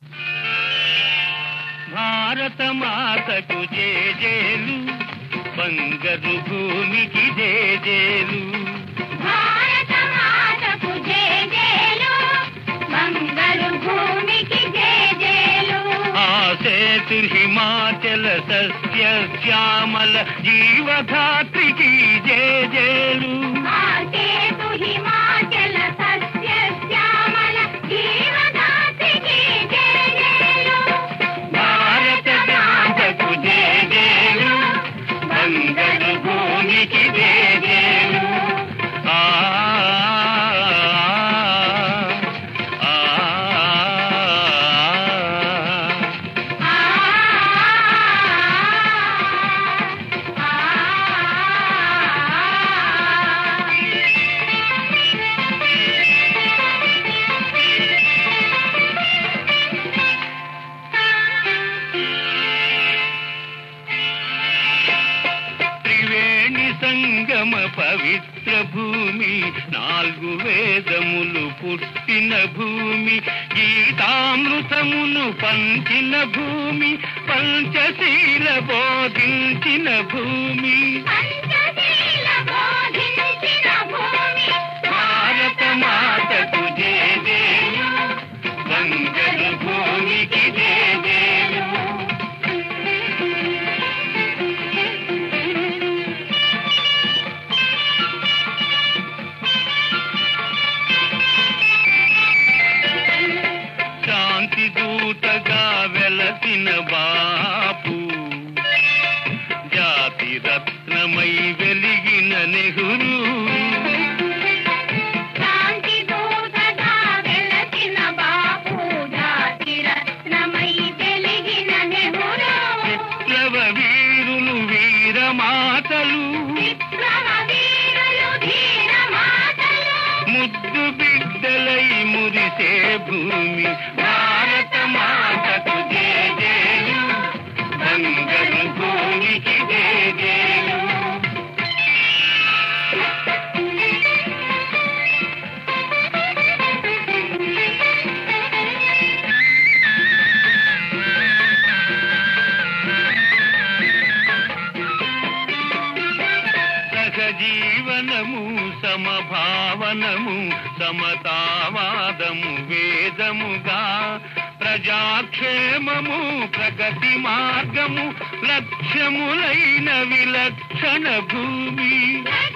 భారత మాతకు జేజేలు, బంగారు భూమికి జేజేలు. భారత మాతకు జేజేలు, బంగారు భూమికి జేజేలు. ఆ సేతు హిమాచల సస్య శ్యామల జీవధాత్రికి జేజేలు. ఆ సేతు హిమాచల సస్య శ్యామల జీవధాత్రికి జేజేలు. భారత మాతకు జేజేలు, బంగారు భూమికి జేజేలు. ఆ సంగమ పవిత్ర భూమి, 4 వేదములు పుట్టిన భూమి, గీతామృతమును పంచిన భూమి, పంచశీల బోధించిన భూమి. పంచశీల బోధించిన భూమి. భారత మాతకు జేజేలు, బంగారు భూమికి జేజేలు. శాంతి దూతగా వెలసిన బాపు, జాతి రత్నమై వెలిగిన నెహ్రూ. శాంతి దూతగా వెలసిన బాపు, జాతి రత్నమై వెలిగిన నెహ్రూ. విప్లవ వీరులు వీరమాతలు, విప్లవ వీరులు ధీరమాతలు. ముద్దు బిడ్డలై మురిసే భూమి. భారత మాతకు జేజేలు, బంగారు భూమికి జేజేలు. సహజీవనము, సమభావనము, సమతావాదము వేదముగా, ప్రజాక్షేమము ప్రగతి మార్గము, లక్ష్యములైన విలక్షణ భూమి.